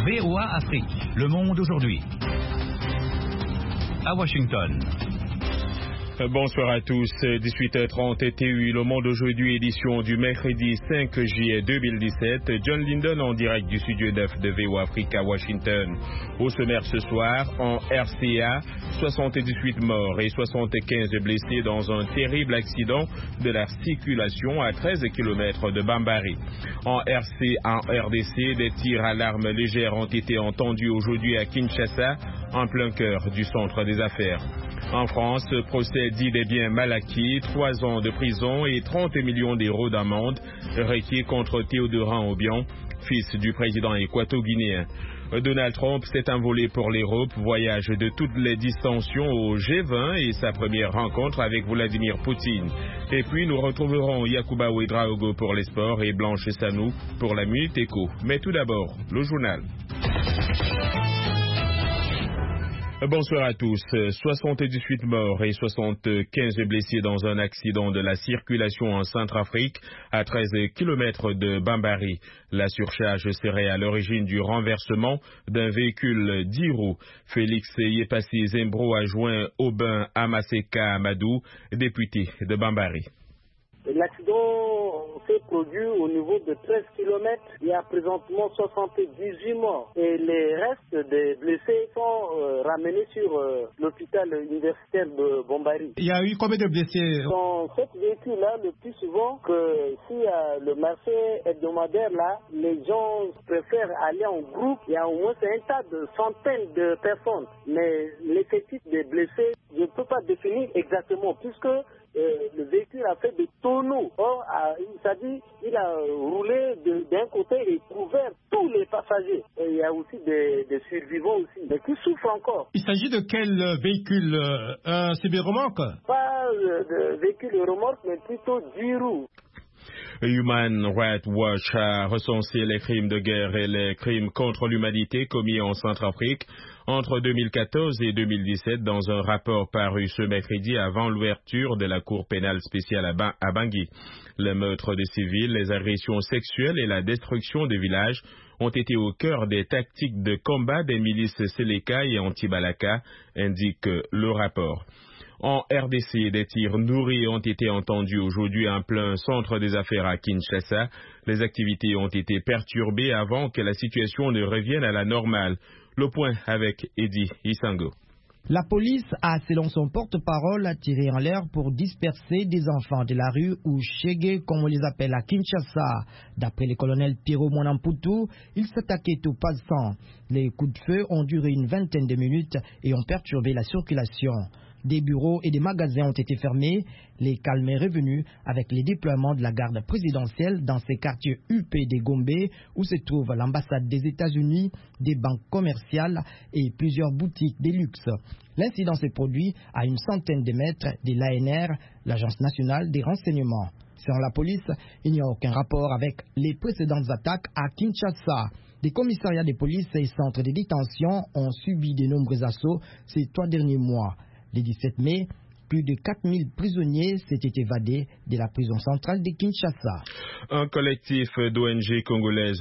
VOA Afrique, le monde aujourd'hui. À Washington. Bonsoir à tous, 18h30 TU, le monde aujourd'hui, édition du mercredi 5 juillet 2017. John Linden en direct du studio 9 de VOA Afrique à Washington. Au sommaire ce soir, en RCA, 78 morts et 75 blessés dans un terrible accident de la circulation à 13 km de Bambari. En RDC, des tirs à l'arme légère ont été entendus aujourd'hui à Kinshasa, en plein cœur du centre des affaires. En France, procès dit des biens mal acquis, 3 ans de prison et 30 millions d'euros d'amende requis contre Théodorin Obiang, fils du président équato-guinéen. Donald Trump s'est envolé pour l'Europe, voyage de toutes les distensions au G20 et sa première rencontre avec Vladimir Poutine. Et puis nous retrouverons Yacouba Ouedraogo pour les sports et Blanche Sanou pour la Minute Éco. Mais tout d'abord, le journal. Bonsoir à tous. 78 morts et 75 blessés dans un accident de la circulation en Centrafrique à 13 km de Bambari. La surcharge serait à l'origine du renversement d'un véhicule 10 roues. Félix Yepassi Zembro a joint Aubin Amaseka Amadou, député de Bambari. L'accident s'est produit au niveau de 13 km. Il y a présentement 78 morts. Et les restes des blessés sont ramenés sur l'hôpital universitaire de Bambari. Il y a eu combien de blessés? Dans ce véhicule-là, le plus souvent, que s'il y a le marché hebdomadaire là, les gens préfèrent aller en groupe. Il y a au moins un tas de centaines de personnes. Mais l'effectif des blessés, je ne peux pas définir exactement, puisque le véhicule a fait des tonneaux. Or, il a roulé d'un côté et couvert tous les passagers. Et il y a aussi des survivants aussi, mais qui souffrent encore. Il s'agit de quel véhicule? Un semi-remorque? Pas de véhicule remorque, mais plutôt 10 roues. Human Rights Watch a recensé les crimes de guerre et les crimes contre l'humanité commis en Centrafrique entre 2014 et 2017 dans un rapport paru ce mercredi avant l'ouverture de la Cour pénale spéciale à Bangui. Les meurtres de civils, les agressions sexuelles et la destruction de villages ont été au cœur des tactiques de combat des milices Seleka et Anti-Balaka, indique le rapport. En RDC, des tirs nourris ont été entendus aujourd'hui en plein centre des affaires à Kinshasa. Les activités ont été perturbées avant que la situation ne revienne à la normale. Le point avec Eddie Isango. La police a, selon son porte-parole, tiré en l'air pour disperser des enfants de la rue ou Chégué, comme on les appelle à Kinshasa. D'après le colonel Pierrot Monamputu, ils s'attaquaient aux passants. Les coups de feu ont duré une vingtaine de minutes et ont perturbé la circulation. Des bureaux et des magasins ont été fermés. Les calmes est revenu avec les déploiements de la garde présidentielle dans ces quartiers UP des Gombe où se trouve l'ambassade des États-Unis, des banques commerciales et plusieurs boutiques de luxe. L'incident s'est produit à une centaine de mètres de l'ANR, l'Agence nationale des renseignements. Selon la police, il n'y a aucun rapport avec les précédentes attaques à Kinshasa. Des commissariats de police et centres de détention ont subi de nombreux assauts ces 3 derniers mois. Le 17 mai, plus de 4000 prisonniers s'étaient évadés de la prison centrale de Kinshasa. Un collectif d'ONG congolaises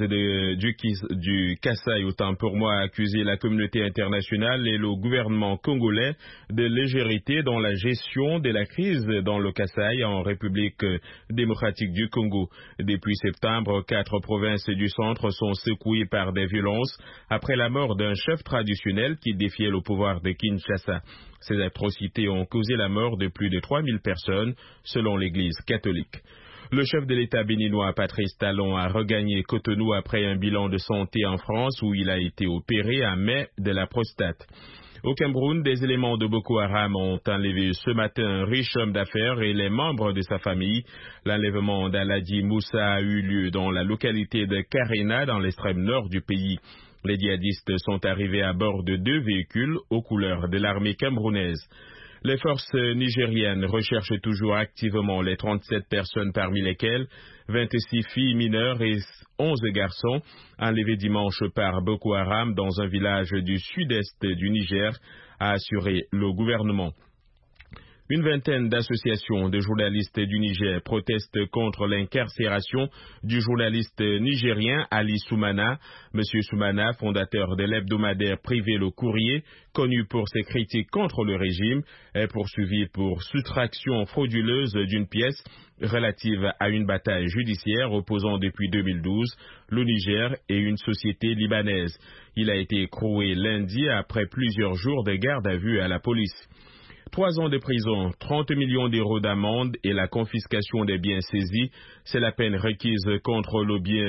du Kasaï, autant pour moi, a accusé la communauté internationale et le gouvernement congolais de légèreté dans la gestion de la crise dans le Kasaï en République démocratique du Congo. Depuis septembre, 4 provinces du centre sont secouées par des violences après la mort d'un chef traditionnel qui défiait le pouvoir de Kinshasa. Ces atrocités ont causé la mort de plus de 3000 personnes, selon l'Église catholique. Le chef de l'État béninois, Patrice Talon, a regagné Cotonou après un bilan de santé en France où il a été opéré à mai de la prostate. Au Cameroun, des éléments de Boko Haram ont enlevé ce matin un riche homme d'affaires et les membres de sa famille. L'enlèvement d'Aladi Moussa a eu lieu dans la localité de Karena, dans l'extrême nord du pays. Les djihadistes sont arrivés à bord de 2 véhicules aux couleurs de l'armée camerounaise. Les forces nigériennes recherchent toujours activement les 37 personnes parmi lesquelles 26 filles mineures et 11 garçons enlevés dimanche par Boko Haram dans un village du sud-est du Niger, a assuré le gouvernement. Une vingtaine d'associations de journalistes du Niger protestent contre l'incarcération du journaliste nigérien Ali Soumana. Monsieur Soumana, fondateur de l'hebdomadaire privé Le Courrier, connu pour ses critiques contre le régime, est poursuivi pour soustraction frauduleuse d'une pièce relative à une bataille judiciaire opposant depuis 2012 le Niger et une société libanaise. Il a été écroué lundi après plusieurs jours de garde à vue à la police. 3 ans de prison, 30 millions d'euros d'amende et la confiscation des biens saisis, c'est la peine requise contre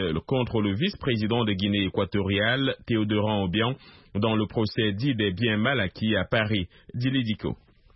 le vice-président de Guinée équatoriale, Théodoran Obiang, dans le procès dit des biens mal acquis à Paris. Dilidico.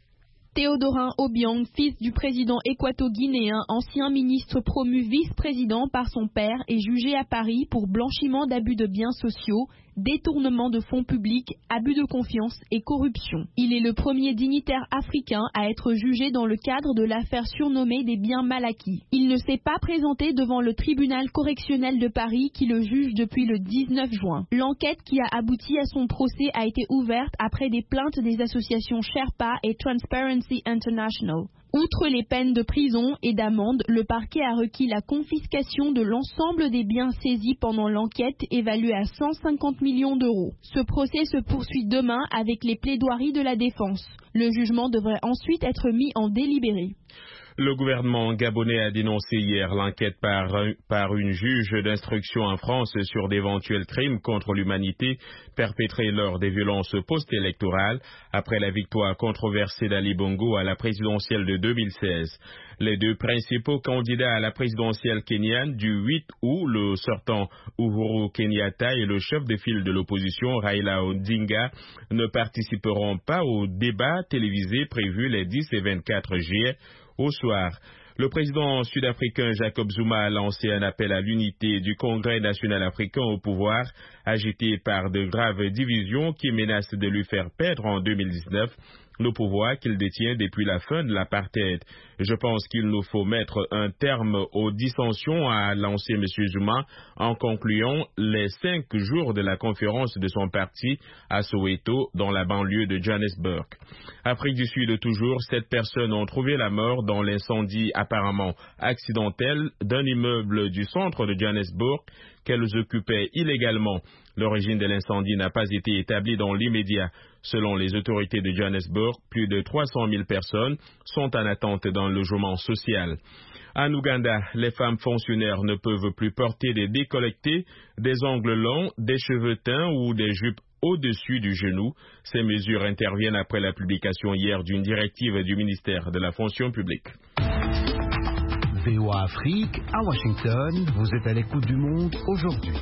Théodorin Obiang, fils du président équato-guinéen, ancien ministre promu vice-président par son père, est jugé à Paris pour blanchiment d'abus de biens sociaux, détournement de fonds publics, abus de confiance et corruption. Il est le premier dignitaire africain à être jugé dans le cadre de l'affaire surnommée des biens mal acquis. Il ne s'est pas présenté devant le tribunal correctionnel de Paris qui le juge depuis le 19 juin. L'enquête qui a abouti à son procès a été ouverte après des plaintes des associations Sherpa et Transparency International. Outre les peines de prison et d'amende, le parquet a requis la confiscation de l'ensemble des biens saisis pendant l'enquête, évaluée à 150 millions d'euros. Ce procès se poursuit demain avec les plaidoiries de la défense. Le jugement devrait ensuite être mis en délibéré. Le gouvernement gabonais a dénoncé hier l'enquête par une juge d'instruction en France sur d'éventuels crimes contre l'humanité perpétrés lors des violences post-électorales après la victoire controversée d'Ali Bongo à la présidentielle de 2016. Les deux principaux candidats à la présidentielle kenyane du 8 août, le sortant Uhuru Kenyatta et le chef de file de l'opposition Raila Odinga, ne participeront pas au débat télévisé prévu les 10 et 24 juillet. Au soir, le président sud-africain Jacob Zuma a lancé un appel à l'unité du Congrès national africain au pouvoir, agité par de graves divisions qui menacent de lui faire perdre en 2019 le pouvoir qu'il détient depuis la fin de l'apartheid. Je pense qu'il nous faut mettre un terme aux dissensions, a lancé M. Zuma en concluant les 5 jours de la conférence de son parti à Soweto, dans la banlieue de Johannesburg. Afrique du Sud toujours, 7 personnes ont trouvé la mort dans l'incendie apparemment accidentel d'un immeuble du centre de Johannesburg qu'elles occupaient illégalement. L'origine de l'incendie n'a pas été établie dans l'immédiat. Selon les autorités de Johannesburg, plus de 300 000 personnes sont en attente d'un logement social. En Ouganda, les femmes fonctionnaires ne peuvent plus porter des décolletés, des ongles longs, des cheveux teints ou des jupes au-dessus du genou. Ces mesures interviennent après la publication hier d'une directive du ministère de la fonction publique. VOA Afrique, à Washington, vous êtes à l'écoute du monde aujourd'hui.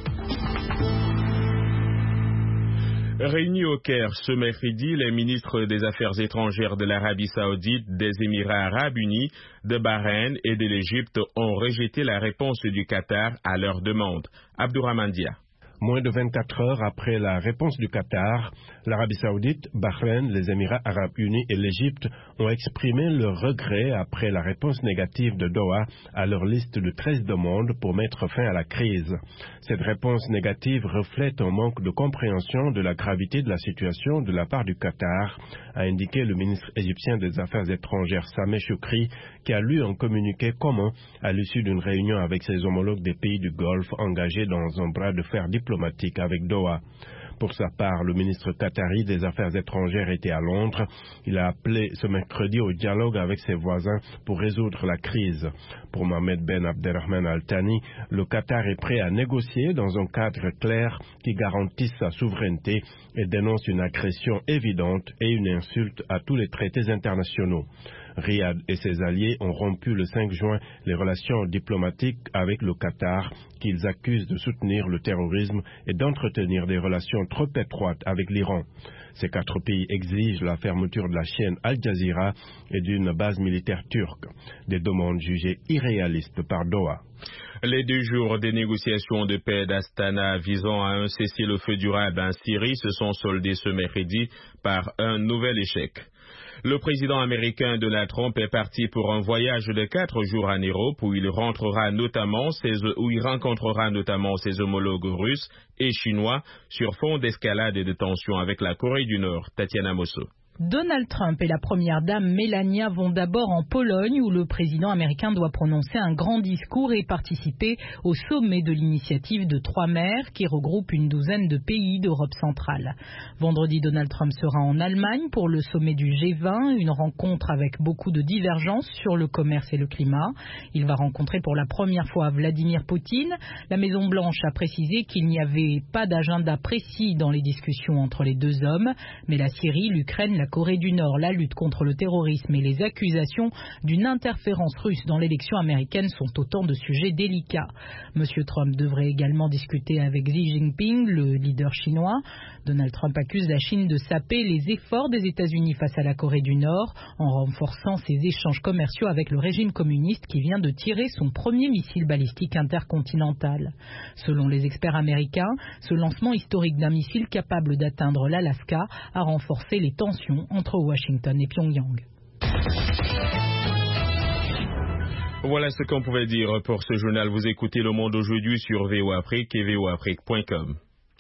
Réunis au Caire ce mercredi, les ministres des Affaires étrangères de l'Arabie Saoudite, des Émirats Arabes Unis, de Bahreïn et de l'Égypte ont rejeté la réponse du Qatar à leur demande. Abdourahmane Dia. Moins de 24 heures après la réponse du Qatar, l'Arabie Saoudite, Bahreïn, les Émirats Arabes Unis et l'Égypte ont exprimé leur regret après la réponse négative de Doha à leur liste de 13 demandes pour mettre fin à la crise. Cette réponse négative reflète un manque de compréhension de la gravité de la situation de la part du Qatar, a indiqué le ministre égyptien des Affaires étrangères Sameh Choukri, qui a lu un communiqué commun à l'issue d'une réunion avec ses homologues des pays du Golfe engagés dans un bras de fer diplomatique avec Doha. Pour sa part, le ministre qatari des Affaires étrangères était à Londres. Il a appelé ce mercredi au dialogue avec ses voisins pour résoudre la crise. Pour Mohamed Ben Abdelrahman Al Thani, le Qatar est prêt à négocier dans un cadre clair qui garantisse sa souveraineté et dénonce une agression évidente et une insulte à tous les traités internationaux. Riyad et ses alliés ont rompu le 5 juin les relations diplomatiques avec le Qatar, qu'ils accusent de soutenir le terrorisme et d'entretenir des relations trop étroites avec l'Iran. Ces 4 pays exigent la fermeture de la chaîne Al Jazeera et d'une base militaire turque, des demandes jugées irréalistes par Doha. Les 2 jours des négociations de paix d'Astana visant à un cessez-le-feu durable en Syrie se sont soldés ce mercredi par un nouvel échec. Le président américain Donald Trump est parti pour un voyage de 4 jours en Europe où il rencontrera notamment ses homologues russes et chinois sur fond d'escalade et de tensions avec la Corée du Nord. Tatiana Mosso. Donald Trump et la première dame Melania vont d'abord en Pologne où le président américain doit prononcer un grand discours et participer au sommet de l'initiative de 3 mers qui regroupe une douzaine de pays d'Europe centrale. Vendredi, Donald Trump sera en Allemagne pour le sommet du G20, une rencontre avec beaucoup de divergences sur le commerce et le climat. Il va rencontrer pour la première fois Vladimir Poutine. La Maison-Blanche a précisé qu'il n'y avait pas d'agenda précis dans les discussions entre les deux hommes, mais la Syrie, l'Ukraine, la Corée du Nord, la lutte contre le terrorisme et les accusations d'une interférence russe dans l'élection américaine sont autant de sujets délicats. Monsieur Trump devrait également discuter avec Xi Jinping, le leader chinois. Donald Trump accuse la Chine de saper les efforts des États-Unis face à la Corée du Nord en renforçant ses échanges commerciaux avec le régime communiste qui vient de tirer son premier missile balistique intercontinental. Selon les experts américains, ce lancement historique d'un missile capable d'atteindre l'Alaska a renforcé les tensions entre Washington et Pyongyang. Voilà ce qu'on pouvait dire pour ce journal. Vous écoutez Le Monde aujourd'hui sur VOA Afrique et voaafrique.com.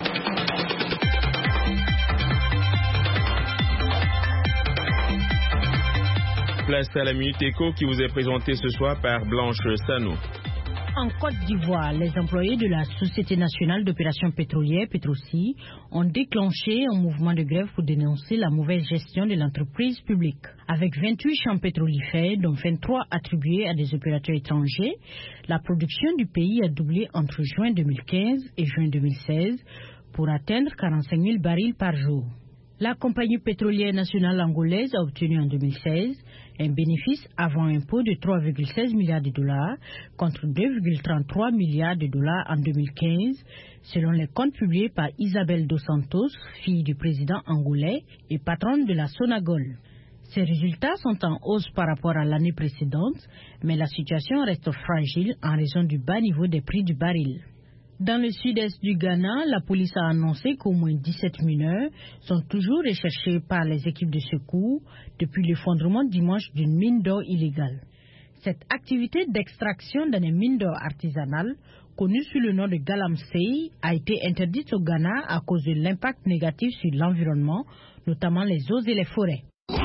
Place à la Minute Éco qui vous est présentée ce soir par Blanche Sano. En Côte d'Ivoire, les employés de la Société nationale d'opération pétrolière, Petrosi, ont déclenché un mouvement de grève pour dénoncer la mauvaise gestion de l'entreprise publique. Avec 28 champs pétrolifères, dont 23 attribués à des opérateurs étrangers, la production du pays a doublé entre juin 2015 et juin 2016 pour atteindre 45 000 barils par jour. La compagnie pétrolière nationale angolaise a obtenu en 2016 un bénéfice avant impôt de 3,16 milliards de dollars contre 2,33 milliards de dollars en 2015, selon les comptes publiés par Isabel Dos Santos, fille du président angolais et patronne de la Sonagol. Ces résultats sont en hausse par rapport à l'année précédente, mais la situation reste fragile en raison du bas niveau des prix du baril. Dans le sud-est du Ghana, la police a annoncé qu'au moins 17 mineurs sont toujours recherchés par les équipes de secours depuis l'effondrement dimanche d'une mine d'or illégale. Cette activité d'extraction dans les mines d'or artisanales, connue sous le nom de Galamsey, a été interdite au Ghana à cause de l'impact négatif sur l'environnement, notamment les eaux et les forêts.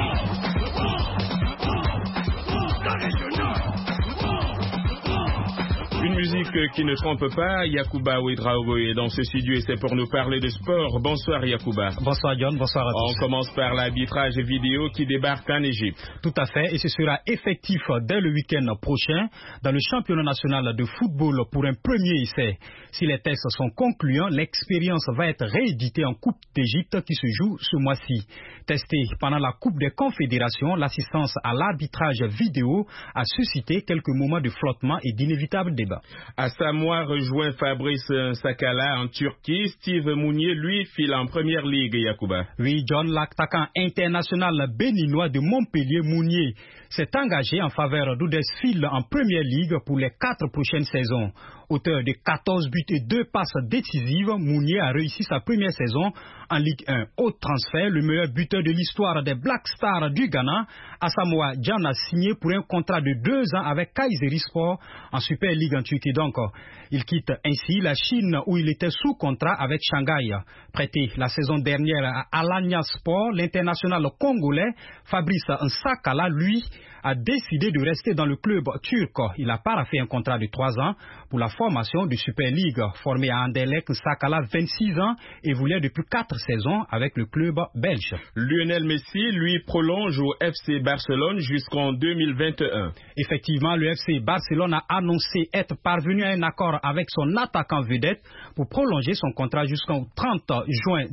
Une musique qui ne trompe pas, Yacouba Ouedraogo est dans ce studio et c'est pour nous parler de sport. Bonsoir Yacouba. Bonsoir John, bonsoir à tous. On commence par l'arbitrage vidéo qui débarque en Égypte. Tout à fait, et ce sera effectif dès le week-end prochain dans le championnat national de football pour un premier essai. Si les tests sont concluants, l'expérience va être rééditée en Coupe d'Égypte qui se joue ce mois-ci. Testée pendant la Coupe des Confédérations, l'assistance à l'arbitrage vidéo a suscité quelques moments de flottement et d'inévitables débats. À Samoa rejoint Fabrice Sakala en Turquie. Steve Mounier, lui, file en première ligue, Yacouba. Oui, John, l'attaquant international béninois de Montpellier, Mounier, s'est engagé en faveur d'Huddersfield en première ligue pour les 4 prochaines saisons. Auteur de 14 buts et 2 passes décisives, Mounier a réussi sa première saison en Ligue 1. Autre transfert, le meilleur buteur de l'histoire des Black Stars du Ghana, Asamoah Gyan a signé pour un contrat de 2 ans avec Kayserispor en Super League en Turquie. Donc, il quitte ainsi la Chine où il était sous contrat avec Shanghai. Prêté la saison dernière à Alanya Sport, l'international congolais Fabrice Nsakala, lui, a décidé de rester dans le club turc. Il a paraphé un contrat de 3 ans pour la formation du Super League. Formé à Anderlecht, Nsakala, 26 ans, évoluait depuis 4 saisons avec le club belge. Lionel Messi, lui, prolonge au FC Barcelone jusqu'en 2021. Effectivement, le FC Barcelone a annoncé être parvenu à un accord avec son attaquant vedette pour prolonger son contrat jusqu'au 30 juin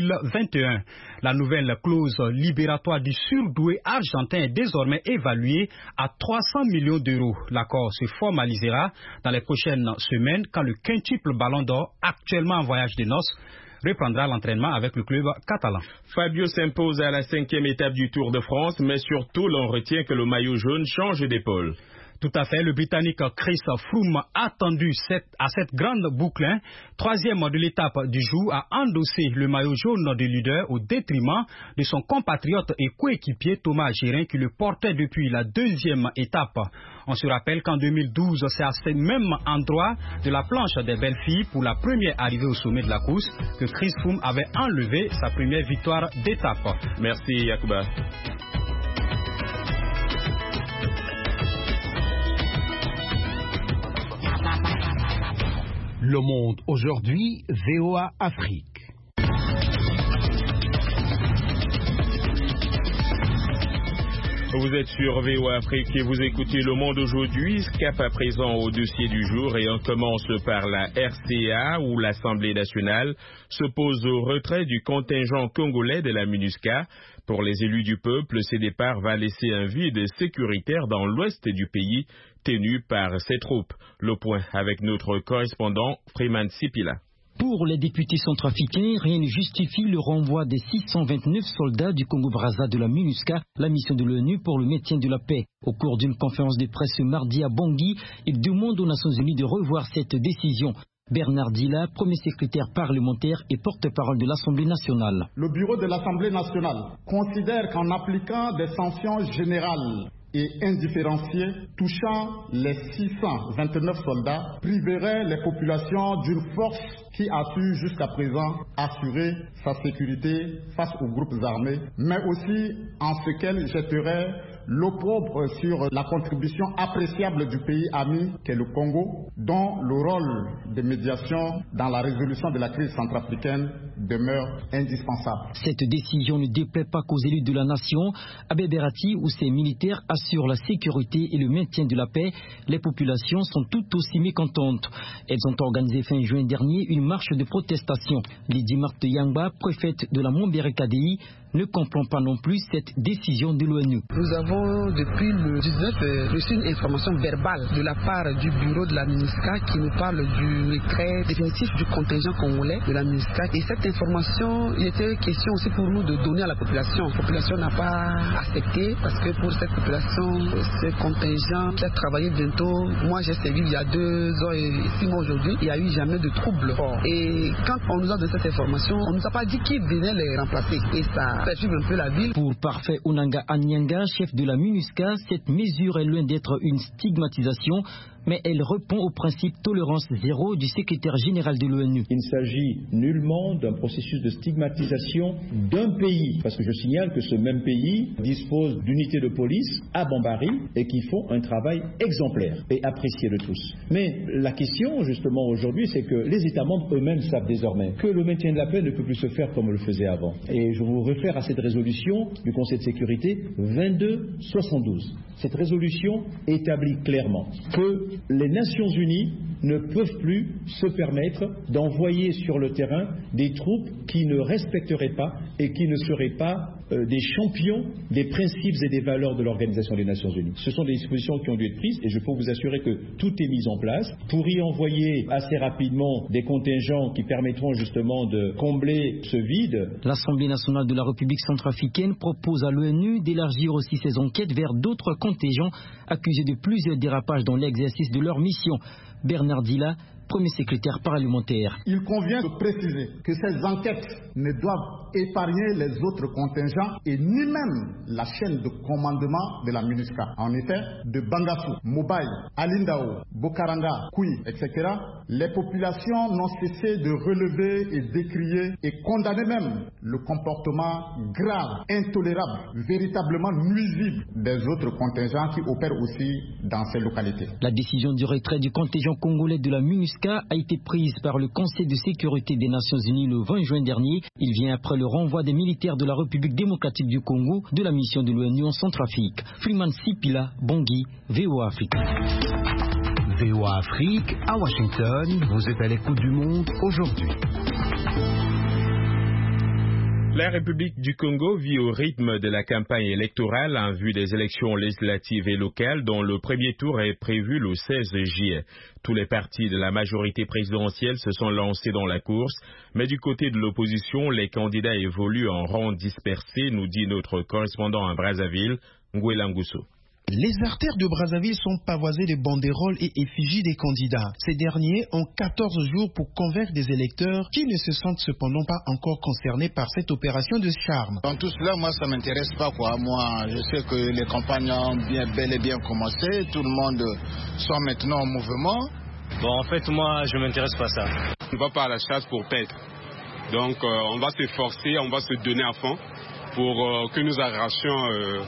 2021. La nouvelle clause libératoire du surdoué argentin est désormais évaluée à 300 millions d'euros. L'accord se formalisera dans les prochaines semaines quand le quintuple ballon d'or, actuellement en voyage de noces, reprendra l'entraînement avec le club catalan. Fabio s'impose à la 5e étape du Tour de France, mais surtout l'on retient que le maillot jaune change d'épaule. Tout à fait, le Britannique Chris Froome, attendu à cette grande boucle, troisième de l'étape du jour, a endossé le maillot jaune de leader au détriment de son compatriote et coéquipier Thomas Gérin qui le portait depuis la deuxième étape. On se rappelle qu'en 2012, c'est à ce même endroit de la planche des belles filles pour la première arrivée au sommet de la course que Chris Froome avait enlevé sa première victoire d'étape. Merci Yacouba. Le Monde aujourd'hui, VOA Afrique. Vous êtes sur VOA Afrique et vous écoutez Le Monde aujourd'hui. Cap à présent au dossier du jour et on commence par la RCA où l'Assemblée nationale s'oppose au retrait du contingent congolais de la MINUSCA. Pour les élus du peuple, ce départ va laisser un vide sécuritaire dans l'ouest du pays tenu par ces troupes. Le point avec notre correspondant Freeman Sipila. Pour les députés centrafricains, rien ne justifie le renvoi des 629 soldats du Congo-Brazza de la MINUSCA, la mission de l'ONU pour le maintien de la paix. Au cours d'une conférence de presse mardi à Bangui, il demande aux Nations Unies de revoir cette décision. Bernard Dila, premier secrétaire parlementaire et porte-parole de l'Assemblée nationale. Le bureau de l'Assemblée nationale considère qu'en appliquant des sanctions générales et indifférenciées touchant les 629 soldats priverait les populations d'une force qui a su jusqu'à présent assurer sa sécurité face aux groupes armés, mais aussi en ce qu'elle jetterait l'opprobre sur la contribution appréciable du pays ami qu'est le Congo, dont le rôle de médiation dans la résolution de la crise centrafricaine demeure indispensable. Cette décision ne déplaît pas qu'aux élus de la nation. À Beberati, où ces militaires assurent la sécurité et le maintien de la paix, les populations sont tout aussi mécontentes. Elles ont organisé fin juin dernier une marche de protestation. Lydie Marthe Yangba, préfète de la Montbéret-KDI, ne comprend pas non plus cette décision de l'ONU. Nous avons depuis le 19 reçu une information verbale de la part du bureau de la MINUSCA qui nous parle du retrait définitif du contingent congolais de la MINUSCA. Et cette information, il était question aussi pour nous de donner à la population. La population n'a pas accepté parce que pour cette population, ce contingent qui a travaillé bientôt, moi j'ai servi il y a 2 ans et 6 mois aujourd'hui, il n'y a eu jamais de trouble. Et quand on nous a donné cette information, on ne nous a pas dit qui venait les remplacer. Et ça un peu la ville. Pour Parfait Onanga Anyanga, chef de la MINUSCA, cette mesure est loin d'être une stigmatisation, mais elle répond au principe tolérance zéro du secrétaire général de l'ONU. Il ne s'agit nullement d'un processus de stigmatisation d'un pays, parce que je signale que ce même pays dispose d'unités de police à Bambari et qui font un travail exemplaire et apprécié de tous. Mais la question justement aujourd'hui, c'est que les États membres eux-mêmes savent désormais que le maintien de la paix ne peut plus se faire comme on le faisait avant. Et je vous réfère à cette résolution du Conseil de sécurité 2272. Cette résolution établit clairement que les Nations Unies ne peuvent plus se permettre d'envoyer sur le terrain des troupes qui ne respecteraient pas et qui ne seraient pas des champions des principes et des valeurs de l'Organisation des Nations Unies. Ce sont des dispositions qui ont dû être prises et je peux vous assurer que tout est mis en place pour y envoyer assez rapidement des contingents qui permettront justement de combler ce vide. L'Assemblée nationale de la République centrafricaine propose à l'ONU d'élargir aussi ses enquêtes vers d'autres contingents accusés de plusieurs dérapages dans l'exercice de leur mission. Bernard Dila, premier secrétaire parlementaire. Il convient de préciser que ces enquêtes ne doivent épargner les autres contingents et ni même la chaîne de commandement de la MINUSCA. En effet, de Bangassou, Mobaye, Alindao, Bokaranga, Koui, etc., les populations n'ont cessé de relever et décrier et condamner même le comportement grave, intolérable, véritablement nuisible des autres contingents qui opèrent aussi dans ces localités. La décision du retrait du contingent congolais de la MINUSCA a été prise par le Conseil de sécurité des Nations Unies le 20 juin dernier. Il vient après le renvoi des militaires de la République démocratique du Congo de la mission de l'ONU en Centrafrique. Freeman Sipila, Bangui, VOA Afrique. VOA Afrique, à Washington, vous êtes à l'écoute du Monde aujourd'hui. La République du Congo vit au rythme de la campagne électorale en vue des élections législatives et locales dont le premier tour est prévu le 16 juillet. Tous les partis de la majorité présidentielle se sont lancés dans la course, mais du côté de l'opposition, les candidats évoluent en rang dispersé, nous dit notre correspondant à Brazzaville, Ngouela Ngousso. Les artères de Brazzaville sont pavoisées de banderoles et effigies des candidats. Ces derniers ont 14 jours pour convaincre des électeurs qui ne se sentent cependant pas encore concernés par cette opération de charme. Dans tout cela, moi, ça ne m'intéresse pas, quoi. Moi, je sais que les campagnes ont bel et bien commencé. Tout le monde sont maintenant en mouvement. Bon, en fait, moi, je ne m'intéresse pas à ça. On ne va pas à la chasse pour perdre. Donc, on va s'efforcer, on va se donner à fond pour que nous arrachions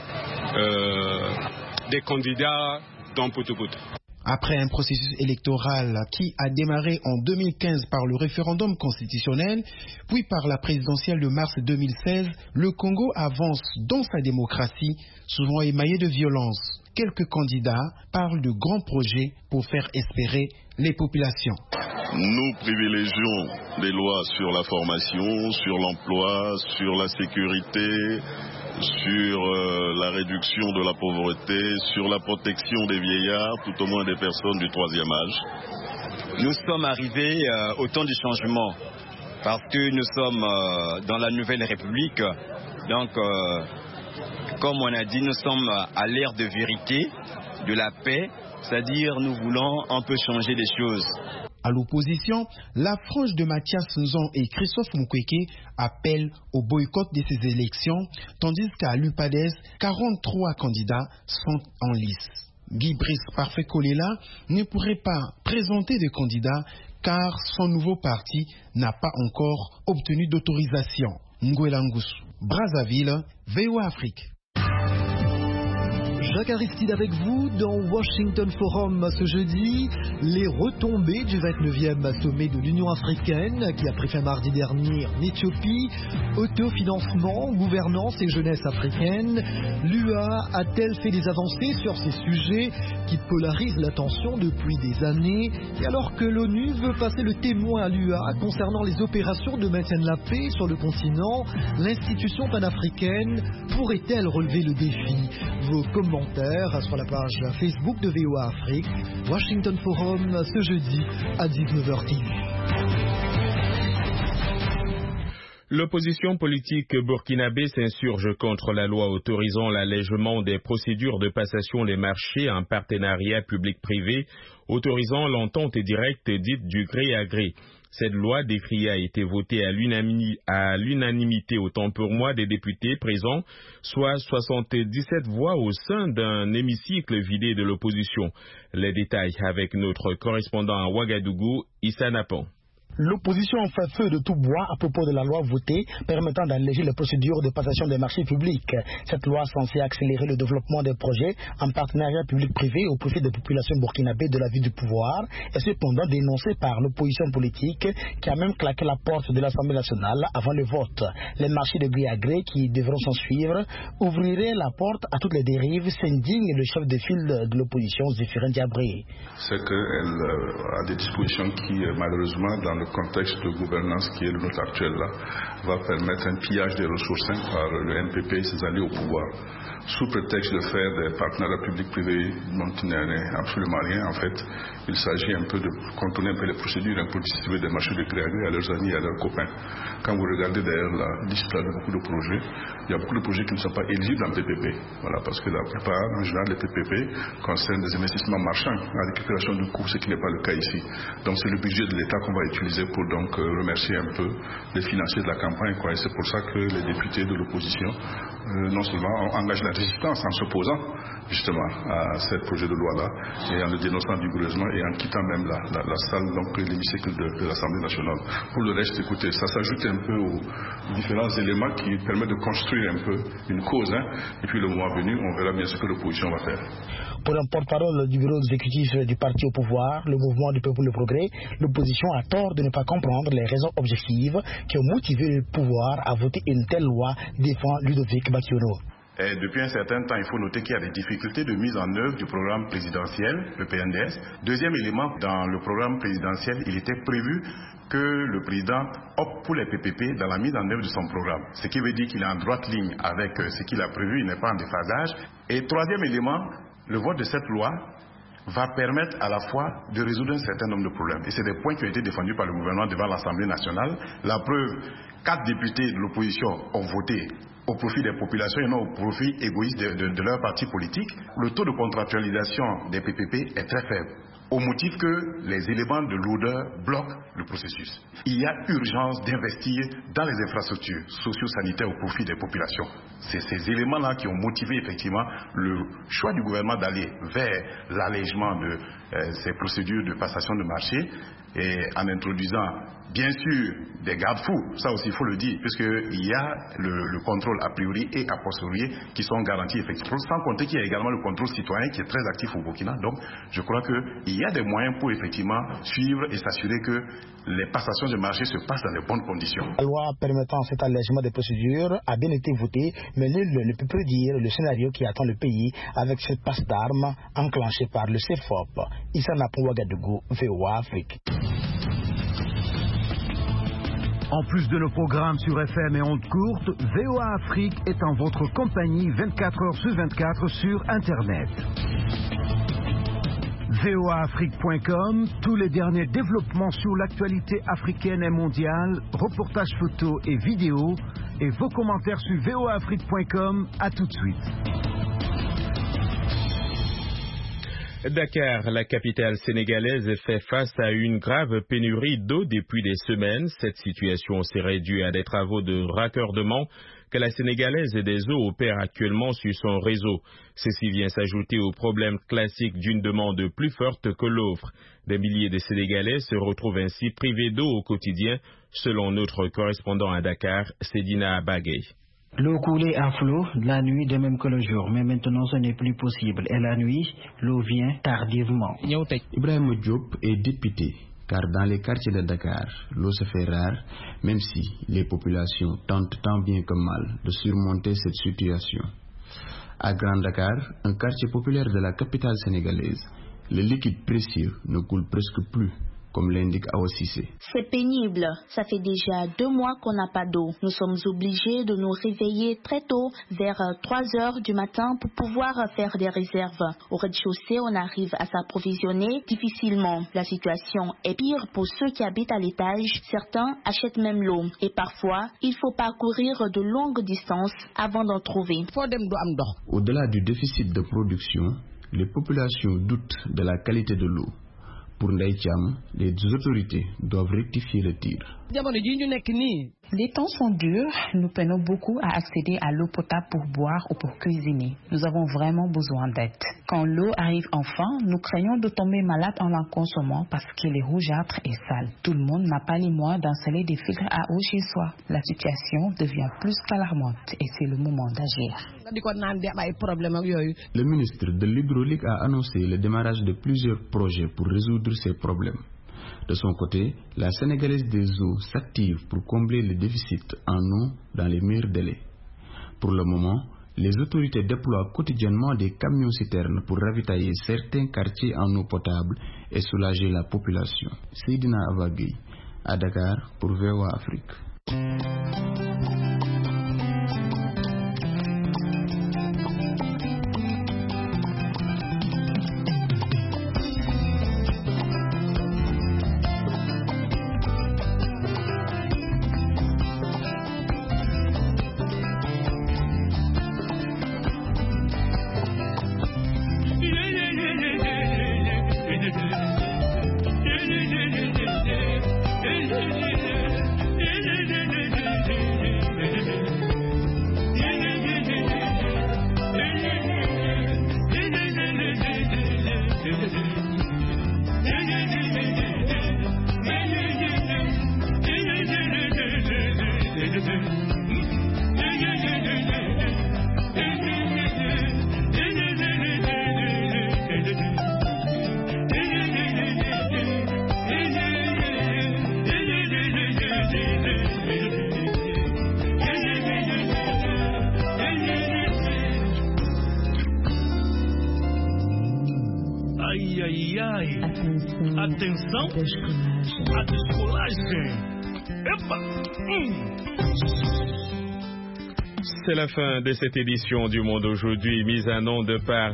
des candidats dans Poto-Poto. Après un processus électoral qui a démarré en 2015 par le référendum constitutionnel, puis par la présidentielle de mars 2016, le Congo avance dans sa démocratie, souvent émaillée de violence. Quelques candidats parlent de grands projets pour faire espérer les populations. Nous privilégions des lois sur la formation, sur l'emploi, sur la sécurité, sur la réduction de la pauvreté, sur la protection des vieillards, tout au moins des personnes du troisième âge. Nous sommes arrivés au temps du changement parce que nous sommes dans la nouvelle République. Donc, comme on a dit, nous sommes à l'ère de vérité, de la paix, c'est-à-dire nous voulons un peu changer les choses. À l'opposition, la frange de Mathias Nzon et Christophe Mukwege appellent au boycott de ces élections, tandis qu'à l'UPADES, 43 candidats sont en lice. Guy Brice Parfait Kolela ne pourrait pas présenter de candidats car son nouveau parti n'a pas encore obtenu d'autorisation. Nguela Ngusu, Brazzaville, VOA Afrique. Jacques Aristide avec vous dans Washington Forum ce jeudi. Les retombées du 29e sommet de l'Union africaine qui a pris fin mardi dernier en Éthiopie. Autofinancement, gouvernance et jeunesse africaine. L'UA a-t-elle fait des avancées sur ces sujets qui polarisent l'attention depuis des années? Et alors que l'ONU veut passer le témoin à l'UA concernant les opérations de maintien de la paix sur le continent, l'institution panafricaine pourrait-elle relever le défi? Vos commentaires sur la page Facebook de VOA Afrique, Washington Forum, ce jeudi à 19h10. L'opposition politique burkinabé s'insurge contre la loi autorisant l'allègement des procédures de passation des marchés en partenariat public-privé, autorisant l'entente directe dite du gré à gré. Cette loi décriée a été votée à l'unanimité autant pour moi des députés présents, soit 77 voix au sein d'un hémicycle vidé de l'opposition. Les détails avec notre correspondant à Ouagadougou, Issa Napan. L'opposition fait feu de tout bois à propos de la loi votée permettant d'alléger les procédures de passation des marchés publics. Cette loi censée accélérer le développement des projets en partenariat public-privé au profit des populations burkinabées de la vie du pouvoir est cependant dénoncée par l'opposition politique qui a même claqué la porte de l'Assemblée nationale avant le vote. Les marchés de gré à gré qui devront s'en suivre ouvriraient la porte à toutes les dérives, s'indigne le chef de file de l'opposition, Zéphirin Diabré. C'est qu'elle a des dispositions qui, malheureusement, dans le contexte de gouvernance qui est le nôtre actuel là, va permettre un pillage des ressources par le NPP et ses alliés au pouvoir. Sous prétexte de faire des partenariats publics-privés dont il n'est absolument rien, en fait, il s'agit un peu de contourner un peu les procédures pour distribuer des marchés de gré à gré à leurs amis et à leurs copains. Quand vous regardez d'ailleurs la liste de beaucoup de projets, il y a beaucoup de projets qui ne sont pas éligibles en PPP. Voilà, parce que la plupart, en général, les PPP concernent des investissements marchands à la récupération du coût, ce qui n'est pas le cas ici. Donc c'est le budget de l'État qu'on va utiliser pour donc remercier un peu les financiers de la campagne, quoi. Et c'est pour ça que les députés de l'opposition non seulement ont engagé la résistance en s'opposant justement à ce projet de loi-là et en le dénonçant vigoureusement et en quittant même la salle, donc l'hémicycle de l'Assemblée nationale. Pour le reste, écoutez, ça s'ajoute un peu aux différents éléments qui permettent de construire un peu une cause, et puis le mois venu, on verra bien ce que l'opposition va faire. Pour un porte-parole du bureau exécutif du parti au pouvoir, le mouvement du peuple pour le progrès, l'opposition a tort de ne pas comprendre les raisons objectives qui ont motivé le pouvoir à voter une telle loi, défend Ludovic Bakiono. Et depuis un certain temps, il faut noter qu'il y a des difficultés de mise en œuvre du programme présidentiel, le PNDS. Deuxième élément, dans le programme présidentiel, il était prévu que le président opte pour les PPP dans la mise en œuvre de son programme. Ce qui veut dire qu'il est en droite ligne avec ce qu'il a prévu, il n'est pas en déphasage. Et troisième élément, le vote de cette loi va permettre à la fois de résoudre un certain nombre de problèmes. Et c'est des points qui ont été défendus par le gouvernement devant l'Assemblée nationale. La preuve, 4 députés de l'opposition ont voté au profit des populations et non au profit égoïste de leur parti politique. Le taux de contractualisation des PPP est très faible, au motif que les éléments de lourdeur bloquent le processus. Il y a urgence d'investir dans les infrastructures socio-sanitaires au profit des populations. C'est ces éléments-là qui ont motivé effectivement le choix du gouvernement d'aller vers l'allègement de ces procédures de passation de marché et en introduisant bien sûr des garde-fous, ça aussi il faut le dire, puisqu'il y a le contrôle a priori et a posteriori qui sont garantis effectivement, sans compter qu'il y a également le contrôle citoyen qui est très actif au Burkina. Donc je crois qu'il y a des moyens pour effectivement suivre et s'assurer que les passations de marché se passent dans de bonnes conditions. La loi permettant cet allègement des procédures a bien été votée, mais nul ne peut prédire le scénario qui attend le pays avec cette passe d'armes enclenchée par le CFOP. Issa Napou Ouagadougou, VOA Afrique. En plus de nos programmes sur FM et ondes courtes, VOA Afrique est en votre compagnie 24 heures sur 24 sur Internet. voaafrique.com, tous les derniers développements sur l'actualité africaine et mondiale, reportages photos et vidéos, et vos commentaires sur voaafrique.com. À tout de suite. Dakar, la capitale sénégalaise, fait face à une grave pénurie d'eau depuis des semaines. Cette situation serait due à des travaux de raccordement que la Sénégalaise des eaux opère actuellement sur son réseau. Ceci vient s'ajouter au problème classique d'une demande plus forte que l'offre. Des milliers de Sénégalais se retrouvent ainsi privés d'eau au quotidien, selon notre correspondant à Dakar, Sedina Bagay. L'eau coulait à flot la nuit de même que le jour, mais maintenant ce n'est plus possible. Et la nuit, l'eau vient tardivement. Ibrahim Diop est député, car dans les quartiers de Dakar, l'eau se fait rare, même si les populations tentent tant bien que mal de surmonter cette situation. À Grand Dakar, un quartier populaire de la capitale sénégalaise, le liquide précieux ne coule presque plus, comme l'indique Awa Cissé. C'est pénible. Ça fait déjà 2 mois qu'on n'a pas d'eau. Nous sommes obligés de nous réveiller très tôt, vers 3 heures du matin, pour pouvoir faire des réserves. Au rez-de-chaussée, on arrive à s'approvisionner difficilement. La situation est pire pour ceux qui habitent à l'étage. Certains achètent même l'eau. Et parfois, il faut parcourir de longues distances avant d'en trouver. Au-delà du déficit de production, les populations doutent de la qualité de l'eau. Pour Ndeye Thiam, les autorités doivent rectifier le tir. Les temps sont durs, nous peinons beaucoup à accéder à l'eau potable pour boire ou pour cuisiner. Nous avons vraiment besoin d'aide. Quand l'eau arrive enfin, nous craignons de tomber malade en la consommant parce qu'elle est rougeâtre et sale. Tout le monde n'a pas les moyens d'installer des filtres à eau chez soi. La situation devient plus qu'alarmante et c'est le moment d'agir. Le ministre de l'Hydraulique a annoncé le démarrage de plusieurs projets pour résoudre ces problèmes. De son côté, la Sénégalaise des eaux s'active pour combler le déficit en eau dans les meilleurs délais. Pour le moment, les autorités déploient quotidiennement des camions-citernes pour ravitailler certains quartiers en eau potable et soulager la population. Seydina Avagui, à Dakar pour VOA Afrique. Atenção, a descolagem. Epa! C'est la fin de cette édition du Monde aujourd'hui, mise en onde par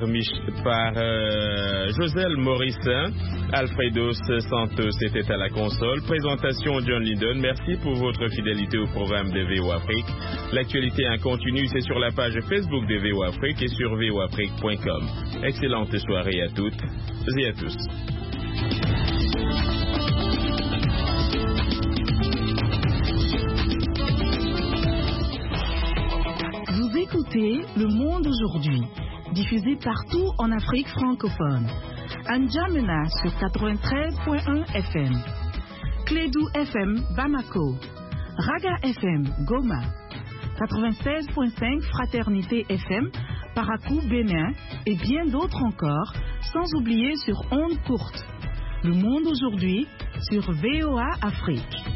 Joselle Morissin. Alfredos Santos était à la console. Présentation John Lydon. Merci pour votre fidélité au programme de VO Afrique. L'actualité en continu, c'est sur la page Facebook de VO Afrique et sur voafrique.com. Excellente soirée à toutes et à tous. Vous écoutez Le Monde aujourd'hui, diffusé partout en Afrique francophone. À N'Djamena sur 93.1 FM, Clédou FM Bamako, Raga FM Goma, 96.5 Fraternité FM Parakou Bénin et bien d'autres encore, sans oublier sur ondes courtes. Le Monde aujourd'hui sur VOA Afrique.